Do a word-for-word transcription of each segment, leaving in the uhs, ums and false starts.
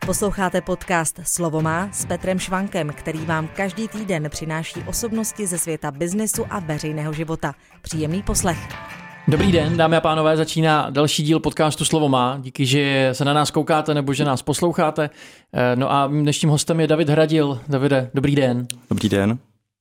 Posloucháte podcast Slovo má s Petrem Švankem, který vám každý týden přináší osobnosti ze světa biznesu a veřejného života. Příjemný poslech. Dobrý den, dámy a pánové, začíná další díl podcastu Slovo má. Díky, že se na nás koukáte nebo že nás posloucháte. No a dnešním hostem je David Hradil. Davide, dobrý den. Dobrý den.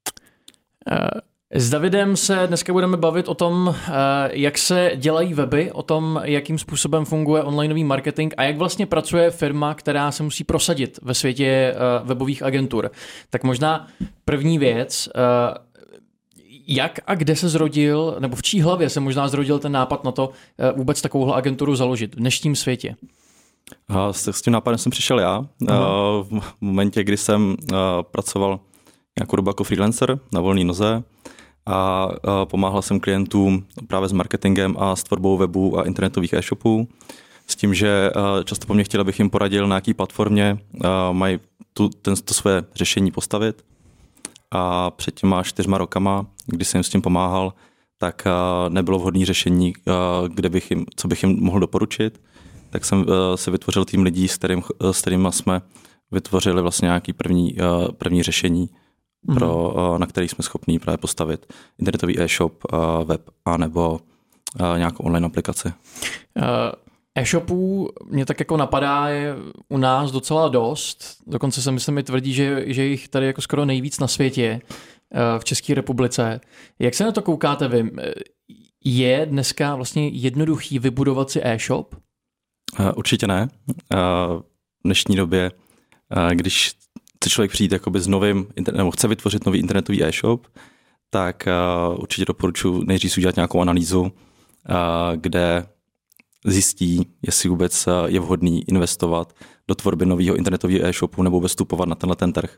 S Davidem se dneska budeme bavit o tom, jak se dělají weby, o tom, jakým způsobem funguje onlineový marketing a jak vlastně pracuje firma, která se musí prosadit ve světě webových agentur. Tak možná první věc, jak a kde se zrodil, nebo v čí hlavě se možná zrodil ten nápad na to vůbec takovouhle agenturu založit v dnešním světě? S, s tím nápadem jsem přišel já. Aha. V momentě, kdy jsem pracoval nějakou dobu jako freelancer na volné noze a pomáhal jsem klientům právě s marketingem a s tvorbou webů a internetových e-shopů. S tím, že často po mně chtěli, abych jim poradil, na jaký platformě mají tu, ten, to své řešení postavit. A před těma čtyřma rokama, kdy jsem s tím pomáhal, tak nebylo vhodné řešení, kde bych jim, co bych jim mohl doporučit. Tak jsem se vytvořil tým lidí, s, kterým, s kterými jsme vytvořili vlastně nějaký první, první řešení, mm. pro, na který jsme schopní právě postavit internetový e-shop, web a nebo nějakou online aplikaci. Uh... E-shopů mě tak jako napadá je u nás docela dost, dokonce se myslím i tvrdí, že, že jich tady jako skoro nejvíc na světě v České republice. Jak se na to koukáte vy? Je dneska vlastně jednoduchý vybudovat si e-shop? Určitě ne. V dnešní době, když chce člověk přijít jakoby s novým, nebo chce vytvořit nový internetový e-shop, tak určitě doporučuji nejdřív udělat nějakou analýzu, kde zjistí, jestli vůbec je vhodný investovat do tvorby nového internetového e-shopu nebo vystupovat na tenhle ten trh.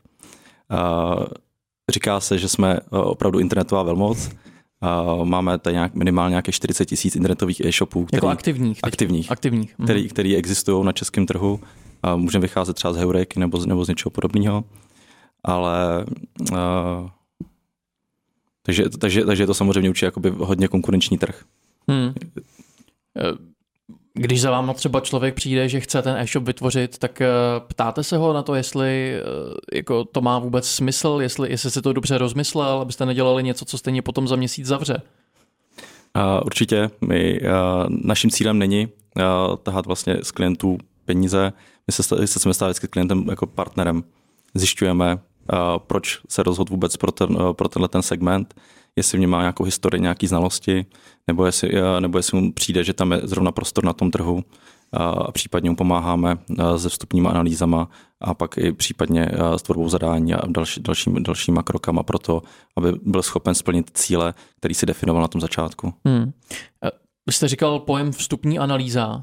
Říká se, že jsme opravdu internetová velmoc. Máme tady nějak, minimálně nějaké čtyřicet tisíc internetových e-shopů. Který, jako aktivních. Aktivních, aktivních. Který, který existují na českém trhu. Můžeme vycházet třeba z Heurek nebo, nebo z něčeho podobného. Ale uh, takže, takže, takže je to samozřejmě určitě jakoby hodně konkurenční trh. Hmm. Když za váma třeba člověk přijde, že chce ten e-shop vytvořit, tak ptáte se ho na to, jestli jako to má vůbec smysl, jestli, jestli se to dobře rozmyslel, abyste nedělali něco, co stejně potom za měsíc zavře. Uh, určitě. My, uh, naším cílem není uh, tahat vlastně z klientů peníze. My se, se chceme stát vždycky klientem jako partnerem. Zjišťujeme, uh, proč se rozhodl vůbec pro, ten, uh, pro tenhle ten segment, jestli v něm má nějakou historii, nějaké znalosti, nebo jestli, nebo jestli mu přijde, že tam je zrovna prostor na tom trhu a případně mu pomáháme se vstupníma analýzama a pak i případně s tvorbou zadání a další, dalšíma, dalšíma krokama pro to, aby byl schopen splnit cíle, který si definoval na tom začátku. Hmm. Vy jste říkal pojem vstupní analýza.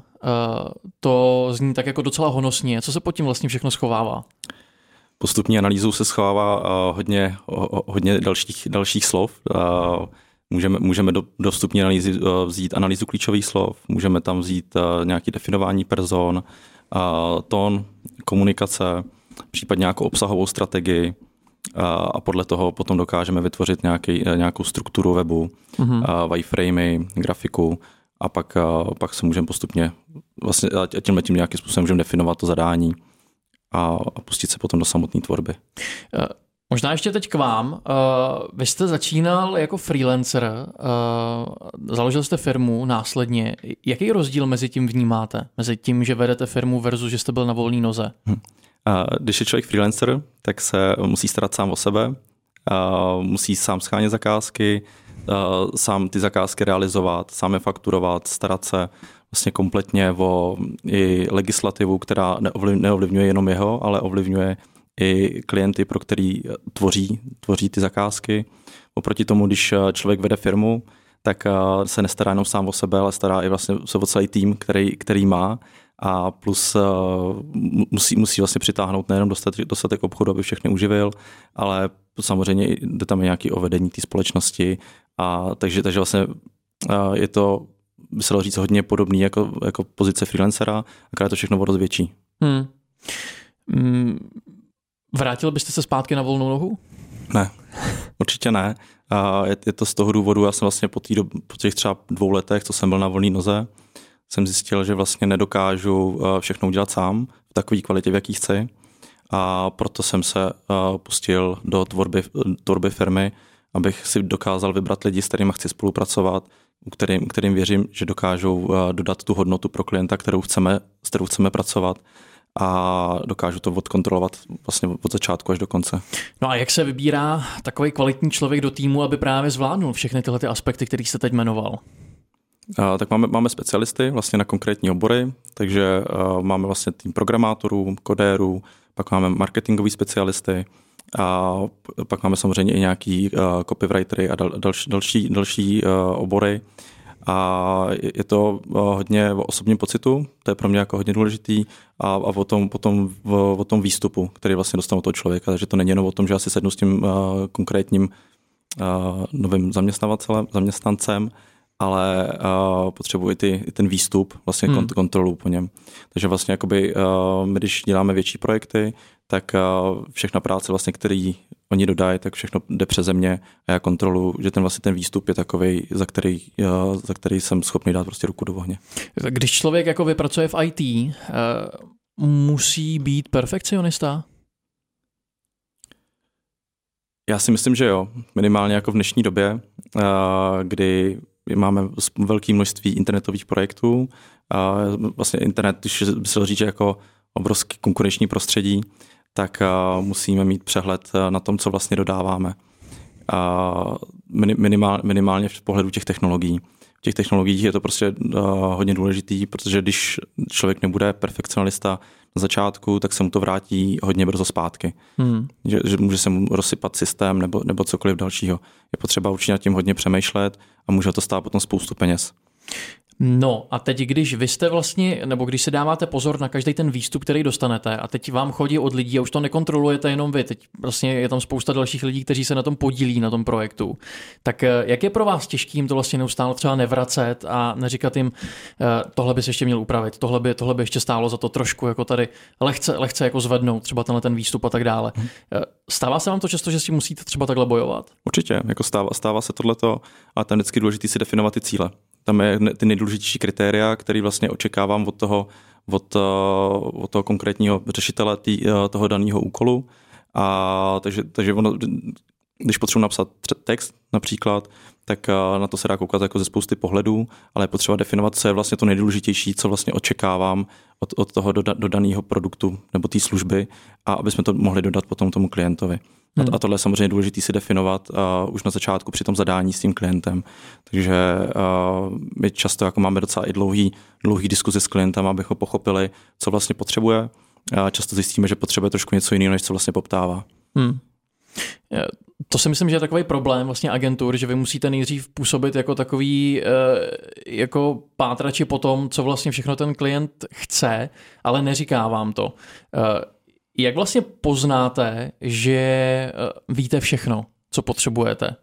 To zní tak jako docela honosně. Co se pod tím vlastně všechno schovává? Postupní analýzou se schovává hodně, hodně dalších, dalších slov. Můžeme, můžeme do, do vstupní analýzy vzít analýzu klíčových slov, můžeme tam vzít nějaké definování person, tón, komunikace, případně nějakou obsahovou strategii a podle toho potom dokážeme vytvořit nějaký, nějakou strukturu webu, mm-hmm. wireframey, grafiku a pak, pak se můžeme postupně vlastně tímhle tím nějakým způsobem můžeme definovat to zadání a pustit se potom do samotné tvorby. Uh, možná ještě teď k vám. Uh, vy jste začínal jako freelancer, uh, založil jste firmu následně. Jaký rozdíl mezi tím vnímáte? Mezi tím, že vedete firmu versus, že jste byl na volné noze? Hmm. Uh, když je člověk freelancer, tak se musí starat sám o sebe, uh, musí sám schánět zakázky, uh, sám ty zakázky realizovat, sám je fakturovat, starat se vlastně kompletně o i legislativu, která neovlivňuje jenom jeho, ale ovlivňuje i klienty, pro který tvoří, tvoří ty zakázky. Oproti tomu, když člověk vede firmu, tak se nestará jenom sám o sebe, ale stará i vlastně se o celý tým, který, který má a plus musí, musí vlastně přitáhnout nejenom dostatek, dostatek obchodu, aby všechny uživil, ale samozřejmě jde tam i nějaké ovedení té společnosti a takže, takže vlastně je to by se dalo říct hodně podobný jako, jako pozice freelancera, akorát to všechno o větší. Hmm. Hmm. Vrátil byste se zpátky na volnou nohu? Ne, určitě ne. A je, je to z toho důvodu, já jsem vlastně po, tý, po těch třeba dvou letech, co jsem byl na volné noze, jsem zjistil, že vlastně nedokážu všechno udělat sám takové kvalitě, v jaký chci. A proto jsem se uh, pustil do tvorby, tvorby firmy, abych si dokázal vybrat lidi, s kterými chci spolupracovat, kterým, kterým věřím, že dokážou uh, dodat tu hodnotu pro klienta, kterou chceme, s kterou chceme pracovat, a dokážu to odkontrolovat vlastně od začátku až do konce. No a jak se vybírá takový kvalitní člověk do týmu, aby právě zvládnul všechny tyhle ty aspekty, které jste teď jmenoval? Uh, tak máme, máme specialisty vlastně na konkrétní obory, takže uh, máme vlastně tým programátorů, kodérů, pak máme marketingový specialisty a pak máme samozřejmě i nějaký uh, copywritery a dal, další, další, další uh, obory. A je to uh, hodně o osobním pocitu, to je pro mě jako hodně důležitý, a, a o, tom, potom, o, o tom výstupu, který vlastně dostanu od toho člověka. Takže to není jenom o tom, že já si sednu s tím uh, konkrétním uh, novým zaměstnancem, ale uh, potřebuji i, ty, i ten výstup, vlastně hmm. kontrolu po něm. Takže vlastně jakoby, uh, my, když děláme větší projekty, tak uh, všechna práce, vlastně, který oni dodají, tak všechno jde přeze mě a já kontroluji, že ten vlastně ten výstup je takovej, za který, uh, za který jsem schopný dát prostě ruku do ohně. Když člověk jako vypracuje v í té, uh, musí být perfekcionista? Já si myslím, že jo. Minimálně jako v dnešní době, uh, kdy máme velké množství internetových projektů. A vlastně internet, když by se říct, že jako obrovský konkurenční prostředí, tak musíme mít přehled na tom, co vlastně dodáváme. A minimál, minimálně v pohledu těch technologií. V těch technologiích je to prostě hodně důležitý, protože když člověk nebude perfekcionalista na začátku, tak se mu to vrátí hodně brzo zpátky. Hmm. Že, že může se mu rozsypat systém nebo, nebo cokoliv dalšího. Je potřeba určitě nad tím hodně přemýšlet a může to stát potom spoustu peněz. No a teď, když vy jste vlastně, nebo když se dáváte pozor na každý ten výstup, který dostanete, a teď vám chodí od lidí a už to nekontrolujete jenom vy, teď vlastně je tam spousta dalších lidí, kteří se na tom podílí, na tom projektu, tak jak je pro vás těžký jim to vlastně neustále třeba nevracet a neříkat jim, tohle bys ještě měl upravit, tohle by, tohle by ještě stálo za to trošku jako tady lehce, lehce jako zvednout, třeba tenhle ten výstup a tak dále. Hmm. Stává se vám to často, že si musíte třeba takhle bojovat? Určitě, jako stává, stává se tohleto, a tam je vždycky důležitý si definovat ty cíle. Tam je ty nejdůležitější kritéria, které vlastně očekávám od toho, od, od toho konkrétního řešitele tý, toho daného úkolu. A takže, takže ono, když potřebuji napsat text například, tak na to se dá koukat jako ze spousty pohledů, ale je potřeba definovat, co je vlastně to nejdůležitější, co vlastně očekávám od, od toho dodaného produktu nebo té služby, a aby jsme to mohli dodat potom tomu klientovi. Hmm. A tohle je samozřejmě důležité si definovat uh, už na začátku při tom zadání s tím klientem. Takže uh, my často jako máme docela i dlouhý, dlouhý diskuze s klientem, abychom pochopili, co vlastně potřebuje. Uh, často zjistíme, že potřebuje trošku něco jiného, než co vlastně poptává. Hmm. To si myslím, že je takový problém vlastně agentur, že vy musíte nejdřív působit jako takový jako pátrači po tom, co vlastně všechno ten klient chce, ale neříká vám to. Jak vlastně poznáte, že víte všechno, co potřebujete?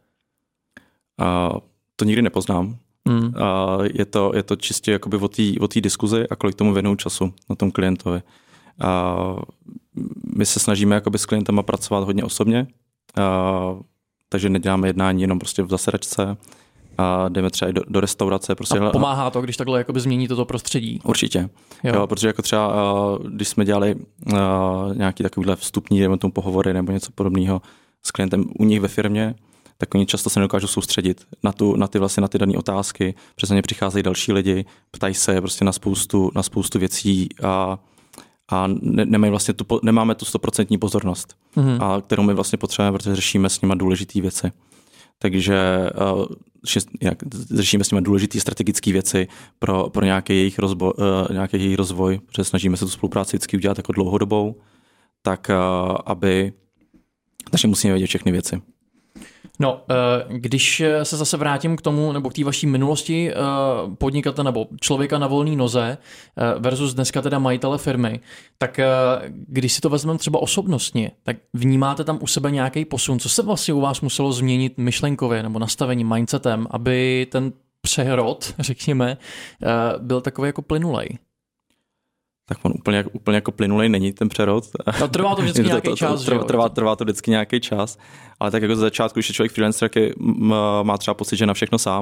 Uh, to nikdy nepoznám. Hmm. Uh, je, to, je to čistě jakoby o té o té diskuzi a kolik tomu věnou času na tom klientovi. Uh, my se snažíme jakoby s klientama pracovat hodně osobně, uh, takže neděláme jednání jenom prostě v zasedačce, a jdeme třeba i do, do restaurace. Prostě a pomáhá to, když takhle jakoby změníte to prostředí? Určitě. Jo. Jo, protože jako třeba, když jsme dělali uh, nějaký takovýhle vstupní, nebo tomu pohovory nebo něco podobného s klientem u nich ve firmě, tak oni často se nedokážou soustředit na, tu, na ty vlastně na ty dané otázky. Přes ně přicházejí další lidi, ptají se prostě na spoustu, na spoustu věcí a, a ne, nemají vlastně tu, nemáme tu stoprocentní pozornost, mm-hmm. a kterou my vlastně potřebujeme, protože řešíme s nimi důležité věci. Takže uh, jak, řešíme s nimi důležité strategické věci pro, pro nějaký, jejich rozboj, uh, nějaký jejich rozvoj, protože snažíme se tu spolupráci vždycky udělat jako dlouhodobou, tak uh, aby, takže musíme vědět všechny věci. No, když se zase vrátím k tomu, nebo k té vaší minulosti podnikatele nebo člověka na volné noze versus dneska teda majitele firmy, tak když si to vezmeme třeba osobnostně, tak vnímáte tam u sebe nějaký posun? Co se vlastně u vás muselo změnit myšlenkově nebo nastavením, mindsetem, aby ten přerod, řekněme, byl takový jako plynulej? Tak on úplně, úplně jako plynulej není ten přerod. No, trvá to vždycky nějaký to, to, čas. Trvá, trvá, trvá to vždycky nějaký čas, ale tak jako ze začátku, když je člověk freelancer, tak je, má třeba pocit, že na všechno sám,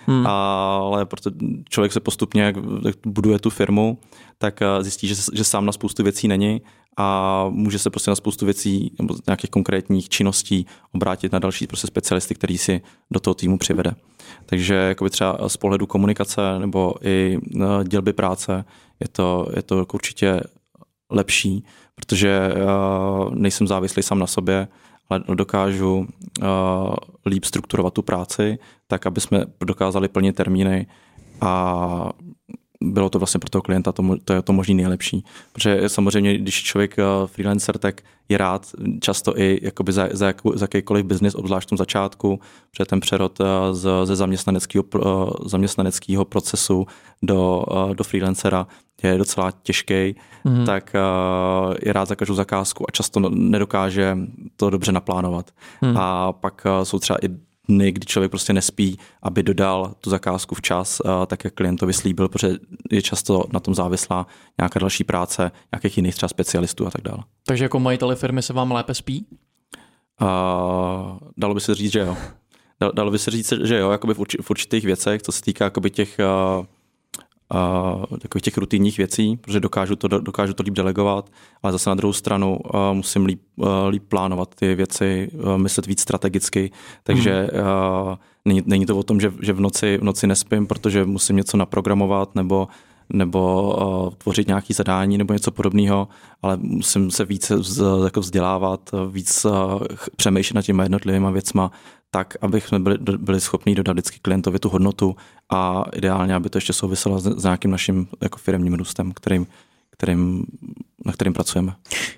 hmm. ale proto člověk se postupně, jak buduje tu firmu, tak zjistí, že, že sám na spoustu věcí není a může se prostě na spoustu věcí nebo nějakých konkrétních činností obrátit na další prostě specialisty, který si do toho týmu přivede. Takže jakoby třeba z pohledu komunikace nebo i dělby práce je to, je to určitě lepší, protože nejsem závislý sám na sobě, ale dokážu uh, líp strukturovat tu práci, tak aby jsme dokázali plnit termíny a bylo to vlastně pro toho klienta to, to je to možný nejlepší. Protože samozřejmě, když člověk uh, freelancer, tak je rád často i jakoby za, za, jakou, za jakýkoliv biznis, obzvlášť v tom začátku, protože ten přerod uh, z, ze zaměstnaneckého, uh, zaměstnaneckého procesu do, uh, do freelancera je docela těžký, mm. tak uh, je rád za každou zakázku a často nedokáže to dobře naplánovat. Mm. A pak uh, jsou třeba i dny, kdy člověk prostě nespí, aby dodal tu zakázku včas, uh, tak jak klientovi slíbil, protože je často na tom závislá nějaká další práce, nějakých jiných třeba specialistů a tak dále. Takže jako majiteli firmy se vám lépe spí? Uh, dalo by se říct, že jo. Dalo by se říct, že jo, jakoby v, urč- v určitých věcech, co se týká jakoby těch uh, Uh, takových těch rutinních věcí, protože dokážu to, dokážu to líp delegovat, ale zase na druhou stranu uh, musím líp, uh, líp plánovat ty věci, uh, myslet víc strategicky, takže uh, není, není to o tom, že, že v, noci, v noci nespím, protože musím něco naprogramovat nebo, nebo uh, tvořit nějaké zadání nebo něco podobného, ale musím se více vz, jako vzdělávat, víc uh, přemýšlet nad těma jednotlivýma věcma, tak, abychom byli, byli schopni dodat vždycky klientovi tu hodnotu a ideálně, aby to ještě souviselo s, s nějakým naším jako firemním růstem, kterým, kterým, na kterým pracujeme.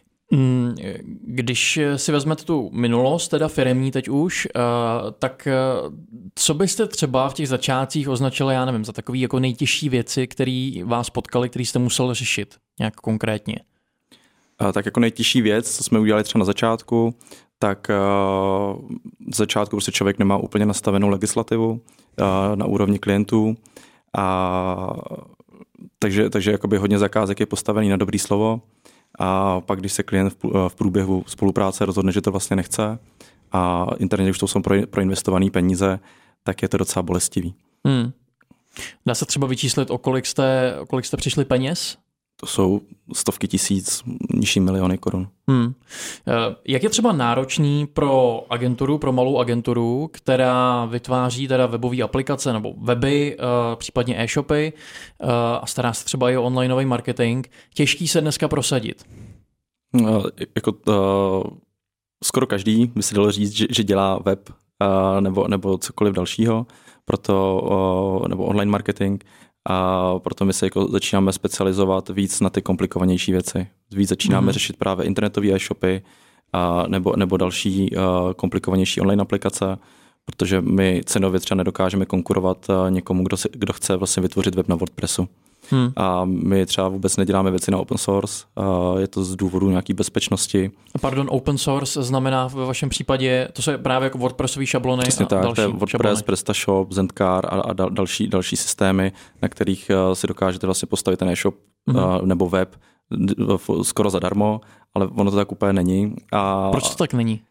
Když si vezmete tu minulost, teda firemní teď už, tak co byste třeba v těch začátcích označili, já nevím, za takový jako nejtěžší věci, které vás potkaly, které jste musel řešit nějak konkrétně? Tak jako nejtěžší věc, co jsme udělali třeba na začátku, tak uh, z začátku prostě člověk nemá úplně nastavenou legislativu uh, na úrovni klientů a takže, takže jakoby hodně zakázek je postavený na dobrý slovo a pak, když se klient v, v průběhu spolupráce rozhodne, že to vlastně nechce a interně už to jsou pro, proinvestované peníze, tak je to docela bolestivý. Hmm. Dá se třeba vyčíslit, o kolik jste, o kolik jste přišli peněz? To jsou stovky tisíc, nižší miliony korun. Hmm. Jak je třeba náročný pro agenturu, pro malou agenturu, která vytváří teda webové aplikace nebo weby, případně e-shopy a stará se třeba i o onlineový marketing, těžký se dneska prosadit? Jako uh, skoro každý by se dalo říct, že, že dělá web uh, nebo, nebo cokoliv dalšího, proto, uh, nebo online marketing. A proto my se jako začínáme specializovat víc na ty komplikovanější věci. Víc začínáme mm-hmm. řešit právě internetové e-shopy a nebo, nebo další uh, komplikovanější online aplikace, protože my cenově třeba nedokážeme konkurovat uh, někomu, kdo, si, kdo chce vlastně vytvořit web na WordPressu. Hmm. A my třeba vůbec neděláme věci na open source, uh, je to z důvodu nějaké bezpečnosti. Pardon, open source znamená ve vašem případě, to jsou právě jako WordPressové šablony. Přesně tak, další to je WordPress, šablony. PrestaShop, Zendkar a, a dal, další, další systémy, na kterých uh, si dokážete vlastně postavit ten e-shop mm-hmm. uh, nebo web uh, skoro zadarmo, ale ono to tak úplně není. A, Proč to tak není?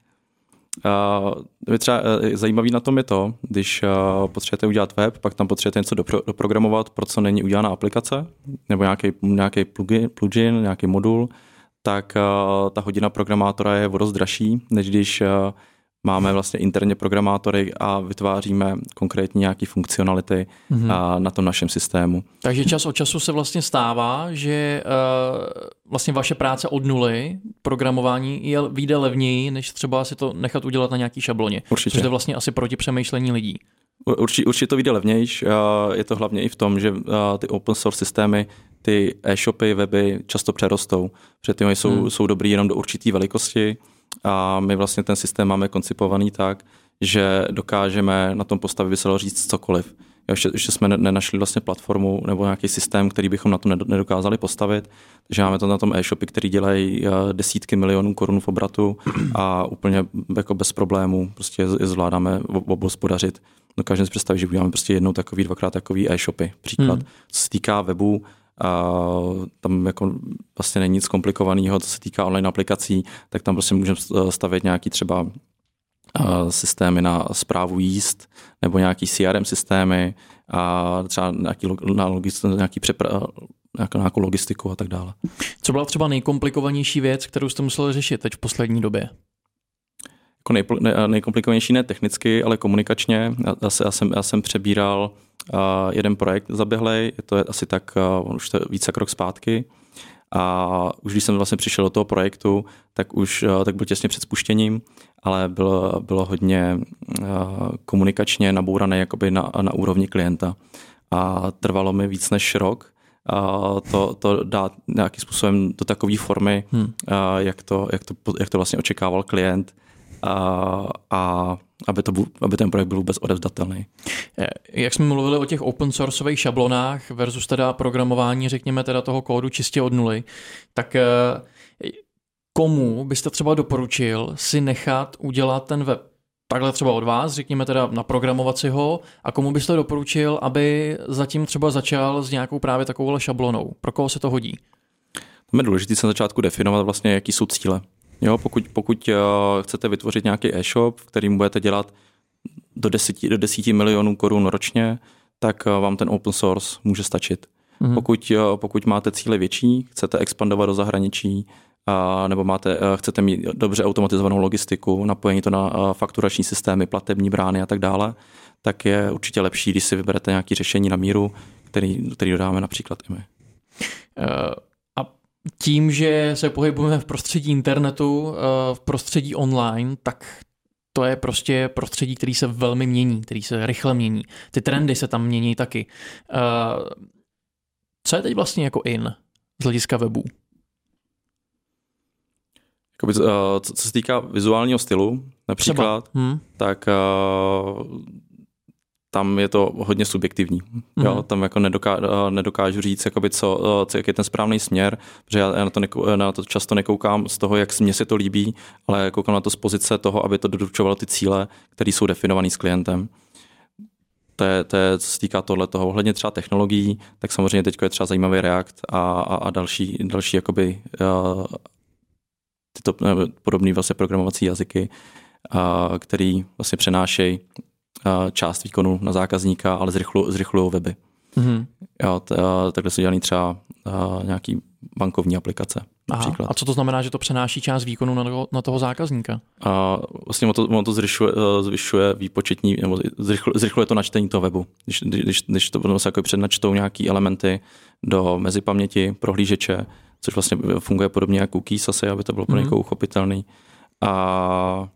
Uh, třeba uh, zajímavý na tom je to, když uh, potřebujete udělat web, pak tam potřebujete něco dopro- doprogramovat, pro co není udělána aplikace, nebo nějaký, nějaký plugin, plugin, nějaký modul, tak uh, ta hodina programátora je o dost dražší, než když uh, máme vlastně interně programátory a vytváříme konkrétně nějaké funkcionality mm-hmm. uh, na tom našem systému. Takže čas od času se vlastně stává, že uh, vlastně vaše práce od nuly, programování, je, vyjde levněji, než třeba si to nechat udělat na nějaký šabloně. Určitě. Což je vlastně asi proti přemýšlení lidí. Určitě, určitě to vyjde levnější. Uh, je to hlavně i v tom, že uh, ty open source systémy, ty e-shopy, weby často přerostou. Protože ty jsou, hmm. jsou dobrý jenom do určité velikosti. A my vlastně ten systém máme koncipovaný tak, že dokážeme na tom postavit, by se dalo říct cokoliv. Ještě, ještě jsme nenašli vlastně platformu nebo nějaký systém, který bychom na to nedokázali postavit. Takže máme to na tom e-shopy, který dělají desítky milionů korun v obratu a úplně jako bez problémů prostě je zvládáme obhospodařit. Dokážeme si představit, že uděláme prostě jednou takový, dvakrát takový e-shopy. Příklad. Hmm. Co se týká webu, a tam jako vlastně není nic komplikovaného, co se týká online aplikací, tak tam prostě můžeme stavět nějaký třeba systémy na správu jízd nebo nějaký C R M systémy a třeba nějaký, na logist, nějaký přepra, nějakou logistiku a tak dále. Co byla třeba nejkomplikovanější věc, kterou jste museli řešit teď v poslední době? Jako nej, nej, nejkomplikovanější ne technicky, ale komunikačně. Já, já, já, jsem, já jsem přebíral uh, jeden projekt zaběhlej, to je asi tak, uh, už to je více krok zpátky. A už když jsem vlastně přišel do toho projektu, tak už uh, tak byl těsně před spuštěním, ale bylo, bylo hodně uh, komunikačně nabourané jakoby na, na úrovni klienta. A trvalo mi víc než rok uh, to, to dát nějakým způsobem do takové formy, hmm. uh, jak, to, jak, to, jak to vlastně očekával klient. A, a aby, to, aby ten projekt byl vůbec odevzdatelný. Jak jsme mluvili o těch open sourceových šablonách versus teda programování, řekněme teda toho kódu čistě od nuly, tak komu byste třeba doporučil si nechat udělat ten web takhle třeba od vás, řekněme teda naprogramovat si ho, a komu byste doporučil, aby zatím třeba začal s nějakou právě takovou šablonou? Pro koho se to hodí? To je důležité se na začátku definovat vlastně, jaký jsou cíle. Jo, pokud, pokud uh, chcete vytvořit nějaký e-shop, v kterým budete dělat do deseti, do deseti milionů korun ročně, tak uh, vám ten open source může stačit. Mm-hmm. Pokud, uh, pokud máte cíle větší, chcete expandovat do zahraničí, uh, nebo máte, uh, chcete mít dobře automatizovanou logistiku, napojení to na uh, fakturační systémy, platební brány a tak dále, tak je určitě lepší, když si vyberete nějaké řešení na míru, který, který dodáme například i my. Uh... Tím, že se pohybujeme v prostředí internetu, v prostředí online, tak to je prostě prostředí, který se velmi mění, který se rychle mění. Ty trendy se tam mění taky. Co je teď vlastně jako in z hlediska webů? Co se týká vizuálního stylu například, hmm. tak tam je to hodně subjektivní. Mm-hmm. Jo, tam jako nedoká, nedokážu říct, jakoby co, co, jak je ten správný směr, protože já na to, nekou, na to často nekoukám z toho, jak mně se to líbí, ale koukám na to z pozice toho, aby to doručovalo ty cíle, které jsou definované s klientem. To je, to je, co se týká tohle toho. Ohledně třeba technologií, tak samozřejmě teď je třeba zajímavý React a, a, a další, další jakoby, uh, tyto ne, podobné vlastně programovací jazyky, uh, který vlastně přenášejí část výkonu na zákazníka, ale zrychlují weby. Mm-hmm. Jo, t, takhle jsou dělaný třeba uh, nějaký bankovní aplikace. Například. A co to znamená, že to přenáší část výkonu na toho, na toho zákazníka? A vlastně ono to, ono to zvyšuje, zvyšuje výpočetní, nebo zrychluje, zrychluje to načtení toho webu. Když, když, když to se jako přednačtou nějaký elementy do mezipaměti, prohlížeče, což vlastně funguje podobně jako cookies asi, aby to bylo pro mm-hmm. někoho uchopitelný. A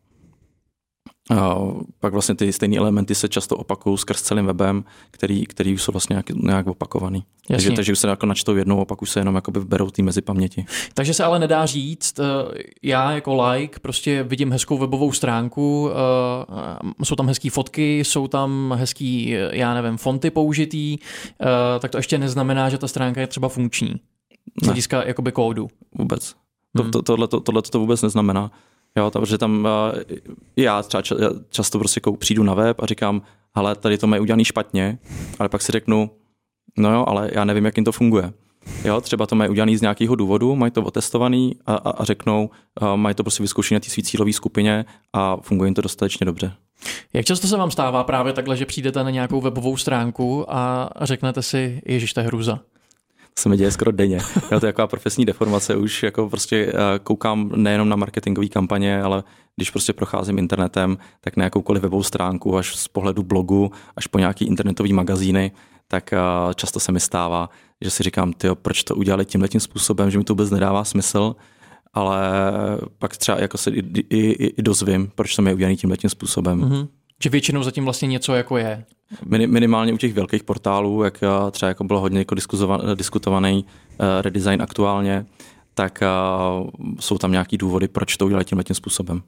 A pak vlastně ty stejné elementy se často opakují skrz celým webem, který, který jsou vlastně nějak, nějak opakovaný. Takže, takže už se jako načtou jednou a pak už se jenom jakoby vberou ty mezi paměti. Takže se ale nedá říct, já jako like prostě vidím hezkou webovou stránku, jsou tam hezký fotky, jsou tam hezký, já nevím, fonty použitý, tak to ještě neznamená, že ta stránka je třeba funkční. Z hlediska jakoby kódu. Vůbec. Hmm. To, to, tohle, to, tohle to vůbec neznamená. Jo, protože tam já třeba často prostě přijdu na web a říkám, hele, tady to mají udělaný špatně, ale pak si řeknu, no jo, ale já nevím, jak jim to funguje. Jo, třeba to mají udělaný z nějakého důvodu, mají to otestovaný a, a, a řeknou, mají to prostě vyzkoušené na té své cílové skupině a funguje jim to dostatečně dobře. Jak často se vám stává právě takhle, že přijdete na nějakou webovou stránku a řeknete si, ježiš, to je hruza? To se mi děje skoro denně. Jo, to je taková profesní deformace, už jako prostě koukám nejenom na marketingové kampaně, ale když prostě procházím internetem, tak na jakoukoliv webovou stránku, až z pohledu blogu, až po nějaký internetový magazíny, tak často se mi stává, že si říkám, tyjo, proč to udělali tímhletím způsobem, že mi to vůbec nedává smysl, ale pak třeba jako se i, i, i dozvím, proč to je udělaný tímhletím způsobem. Mm-hmm. Že většinou zatím vlastně něco jako je. Minimálně u těch velkých portálů, jak třeba jako bylo hodně jako diskutovaný redesign aktuálně, tak jsou tam nějaký důvody, proč to udělat tímhletím způsobem.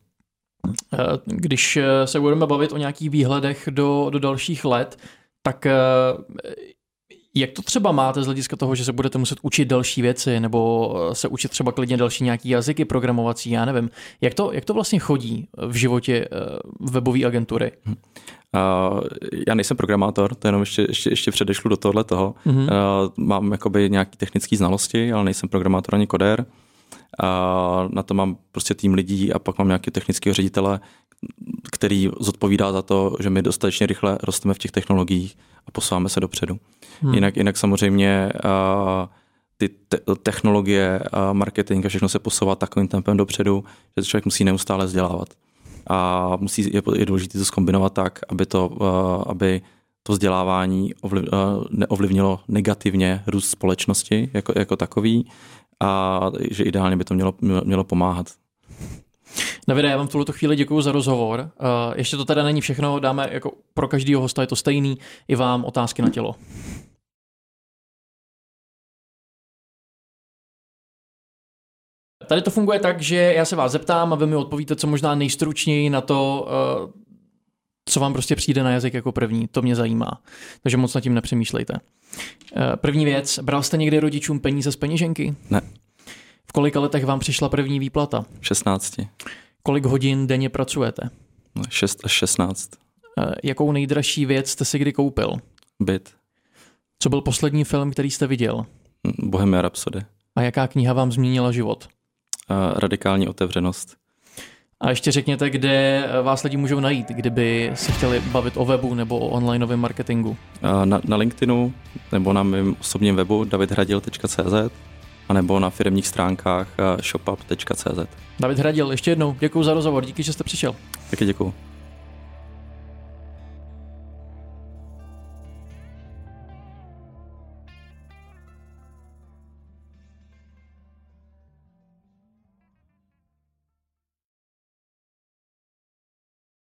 Když se budeme bavit o nějakých výhledech do, do dalších let, tak jak to třeba máte z hlediska toho, že se budete muset učit další věci nebo se učit třeba klidně další nějaký jazyky programovací, já nevím. Jak to, jak to vlastně chodí v životě webové agentury? Uh, já nejsem programátor, to jenom ještě, ještě, ještě předešlu do tohle toho. Mm-hmm. Uh, mám jakoby nějaké technické znalosti, ale nejsem programátor ani kodér. A na to mám prostě tým lidí a pak mám nějaký technického ředitele, který zodpovídá za to, že my dostatečně rychle rosteme v těch technologiích a posouváme se dopředu. Hmm. Jinak, jinak samozřejmě uh, ty te- technologie, uh, marketing a všechno se posouvá takovým tempem dopředu, že to člověk musí neustále vzdělávat. A musí, je, je důležité to zkombinovat tak, aby to, uh, aby to vzdělávání ovliv, uh, neovlivnilo negativně růst společnosti jako, jako takový a že ideálně by to mělo, mělo pomáhat. Davide, já vám v tuto chvíli děkuju za rozhovor. Uh, ještě to teda není všechno, dáme jako pro každého hosta, je to stejný, i vám otázky na tělo. Tady to funguje tak, že já se vás zeptám a vy mi odpovíte co možná nejstručněji na to, uh, co vám prostě přijde na jazyk jako první. To mě zajímá. Takže moc nad tím nepřemýšlejte. Uh, první věc, bral jste někdy rodičům peníze z peněženky? Ne. V kolika letech vám přišla první výplata? šestnácti. Kolik hodin denně pracujete? šest až šestnáct. Jakou nejdražší věc jste si kdy koupil? Byt. Co byl poslední film, který jste viděl? Bohemian Rhapsody. A jaká kniha vám změnila život? Radikální otevřenost. A ještě řekněte, kde vás lidi můžou najít, kdyby se chtěli bavit o webu nebo o onlineovém marketingu. Na, na LinkedInu nebo na mém osobním webu david hradil tečka cé zet a nebo na firemních stránkách shopup tečka cé zet. David Hradil, ještě jednou děkuji za rozhovor, díky, že jste přišel. Taky děkuji.